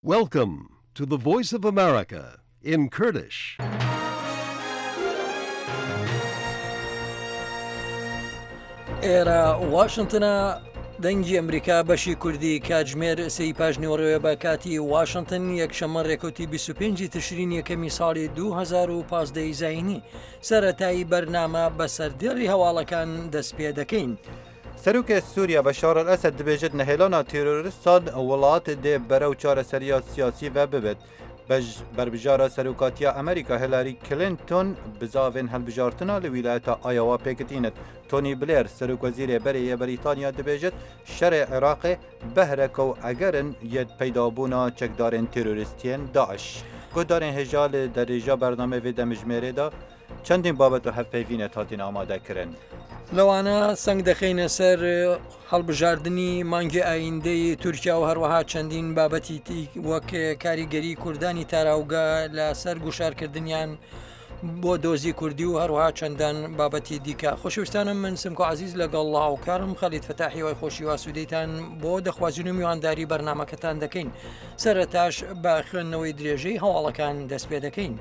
Welcome to the Voice of America in Kurdish. ئێرە واشنتنە دەنگی ئەمریکا بەشی کوردی کاتژمێر سەی پاژنەوەڕێوە بە کاتی واشنتن یەکشەمە ڕێکوتی 25 تشرین یەکەمی ساڵی 2015 زاینی سەرەتایی بەرنامە بەسەردێڕی هەواڵەکان دەست پێ دەکەین. سەرۆکێ سووریا بەشار ئەسەد دەبێژێت نەهێڵانە تێرۆریستان وڵات دێ بەرەو چارەسەریە سیاسی و ببێت. بربژارە سەرۆکاتیە ئەمریکا هیلاری کلینتۆن بزاوێن هەڵبژارتنا لە ویلایەتە ئایاوا پێکەتینت. تۆنی بلێر سەرۆکوەزیرێ بەرەیە بەریتانیا دەبێژێت شەرێ عێراقێ بەهرەکە و ئەگەرن یەت پەیدابوونا چەکدارên تێرۆریستیên داعش. گۆدارên هێژا لە دەرێژە بەرنامە vê demijmêrê da çendên babet û hevpeyvînet hatin amadekirin. لەوانە سنگ دەخینە سەر هەڵبژاردننی مانگی ئایندەی تورکیا و هەروەها چەندین بابەتی وەک کاریگەری کوردانی تاراوگە لە سەر گوشارکردنیان بۆ دۆزی کوردی و هەروەها چەندان بابەتی دیکە. خۆشەویستانم من سمکۆ عزیز لەگەڵ ڵاوکارم خەلیت فەتاحی وای خۆشی واسوودەیتان بۆ دەخوازیون و میوانداری بەرنمەکەتان دەکەین. سەرەتاش بە خوێندنەوەی درێژەی هەواڵەکان دەست پێ دەکەین.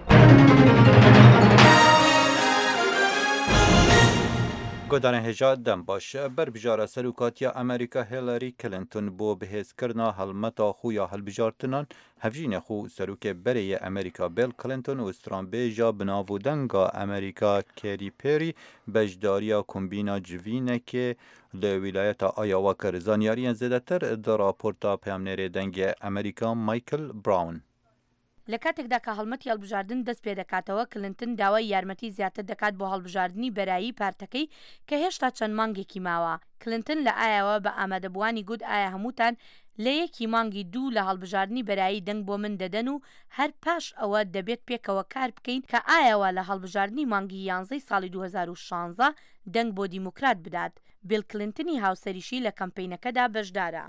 گۆدارên هێژا دەم باش بربژارە سەرۆکاتیە ئەمریکا هیلاری کلینتۆن بۆ بەهێزکردنا هەڵمەتا خویا هەڵبژارتنان هەڤژینە خو سەرۆکێ بەرەیە ئەمریکا بیل کلینتۆن و ئوسترانبێژا بناودەنگا ئەمریکا کێری پێری بەشداریە کومبینا جڤینەکێ لە ویلایەتە ئایاوا کرد. زانیاریان زێدەتر دە راپۆرتا پەیامنێرێ دەنگێ ئەمریکا مایکل براون. لە کاتێکدا کە هەڵمەتی هەڵبژاردن دەست پێ دەکاتەوە کلینتن داوای یارمەتی زیاتر دەکات بۆ هەڵبژاردننی بەرایی پارتەکەی کە هێشتا چەند مانگێکی ماوە. کلینتن لە ئایاوە بە ئامادەبوانی گوت ئایا هەمووتان لە یەکی مانگی دوو لە هەڵبژاردننی بەرایی دەنگ بۆ من دەدەن و هەر پاش ئەوە دەبێت پێکەوە کار بکەین کە ئایاوە لە هەڵبژاردننی مانگی 11 ساڵی 2016 دەنگ بۆ دیموکرات بدات. بیل کلینتنی هاوسەریشی لە کەمپینەکەدا بەشدارە.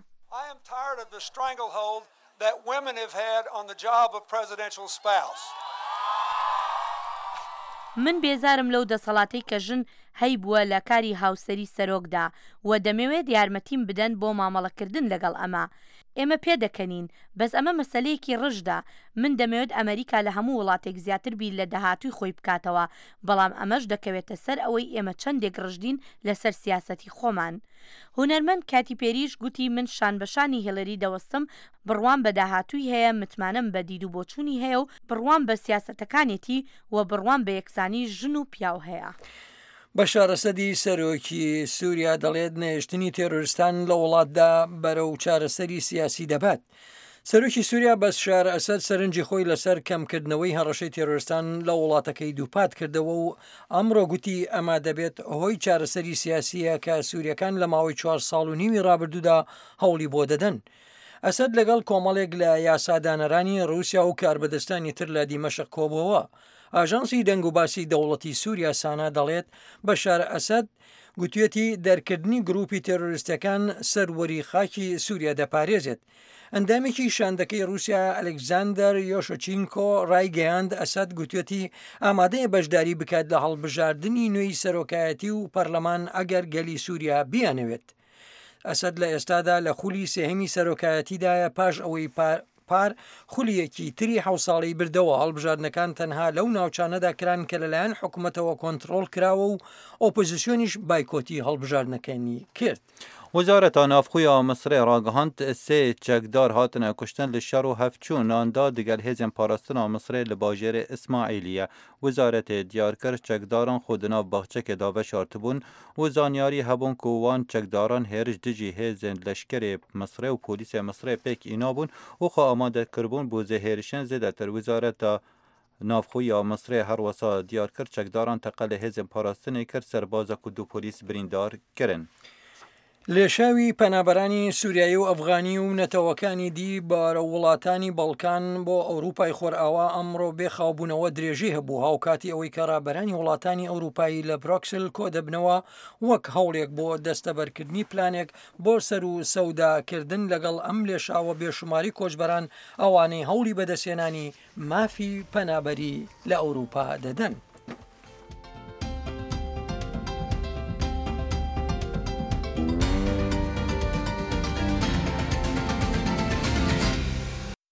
that women have had on the job of presidential spouse. من بێزارم لەو دەسەڵاتەی کە ژن هەی بووە لە کاری هاوسەری سەرۆکدا و دەمەوێت یارمەتیم بدەن بۆ مامەڵەکردن لەگەڵ ئەمە. ئێمە پێدەکەنین بەس ئەمە مەسەلەیەکی ڕژدا. من دەمەوێت ئەمریکا لە هەموو وڵاتێک زیاتر بیر لە داهاتووی خۆی بکاتەوە، بەڵام ئەمەش دەکەوێتە سەر ئەوەی ئێمە چەندێک ڕژدین لەسەر سیاسەتی خۆمان. هونەرمەند کاتی پێریش گوتی من شان بەشانی هیلەری دەوەستم، بڕوان بە داهاتووی هەیە، متمانم بە دید و بۆچوونی هەیە و بڕوان بە سیاسەتەکانێتی و بڕوان بە یەکسانی ژن و پیاو هەیە. بەشار ئەسەدی سەرۆکی سووریا دەڵێت نێشتنی تێرۆریستان لە وڵاتدا بەرەو چارەسەری سیاسی دەبات. سەرۆکی سووریا بەشار ئەسەد سەرنجی خۆی لەسەر کەمکردنەوەی هەڕەشەی تێرۆریستان لە وڵاتەکەی دووپات کردەوە و ئەمڕۆ گوتی ئەمە دەبێت هۆی چارەسەری سیاسیە کە سووریەکان لە ماوەی 4 ساڵ و نیمی ڕابردوودا هەوڵی بۆ دەدەن. ئەسەد لەگەڵ کۆمەڵێک لە یاسادانەرانی ڕووسیا و کاربەدەستانی تر لە دیمەشق کۆبووەوە. ئاژانسی دەنگ و باسی دەوڵەتی سووریا سانا دەڵێت بەشار ئەسەد گوتوێتی دەرکردنی گروپی تێرۆریستەکان سەروەری خاکی سووریا دەپارێزێت. ئەندامێکی شاندەکەی رووسیا ئەلێکزاندەر یۆشۆچینکۆ ڕایگەیاند ئەسەد گوتوێتی ئامادەیە بەشداری بکات لە هەڵبژاردننی نوێی سەرۆکایەتی و پەرلەمان ئەگەر گەلی سووریا بیانەوێت. ئەسەد لە ئێستادا لە خولی سێهەمی سەرۆکایەتیدایە پاش ئەوەی پار خولیەکی تری 7 ساڵی بردەوە. هەڵبژاردنەکان تەنها لەو ناوچانەدا کران کە لەلایەن حکوومەتەوە کۆنتڕۆڵ کراوە و ئۆپۆزیسیۆنیش بایکۆتی هەڵبژاردنەکانی کرد. وەزارەتە نافخویا مصرê راگihand sê çekdar hatine kuştin li şer û hevçûnan da digel hêzên parastina Misrê li bajêrê İsmaîliyê. Wizaretê diyar kir çekdaran xwe di nav baxçekê da veşartibûn û zanyarî hebûn ku wan çekdaran hêrij dijî hêzên leşkerê Misrê û polîsê Misrê pêk înabûn û xwe amadekiribûn bû zêhêrişên zêdetir. Wizareta navxuya Misrê her wesa diyar kir çekdaran teqelê hêzên parastinê kir serbaza ku du polîs birîndar kirin. لێشاوی پەنابەرانی سووریایی و ئەفغانی و نەتەوەکانی دی بارە وڵاتانی بەڵکان بۆ ئەوروپای خۆرئاوا ئەمڕۆ بێخاوبوونەوە درێژی هەبوو هاوکاتی ئەوەی کە ڕابەرانی وڵاتانی ئەوروپایی لە بروکسل کۆ دەبنەوە وەک هەوڵێک بۆ دەستەبەرکردنی پلانێک بۆ سەر و سەوداکردن لەگەڵ ئەم لێشاوە بێشماری کۆچبەران ئەوانەی هەوڵی بەدەستێنانی مافی پەنابەری لە ئەوروپا دەدەن.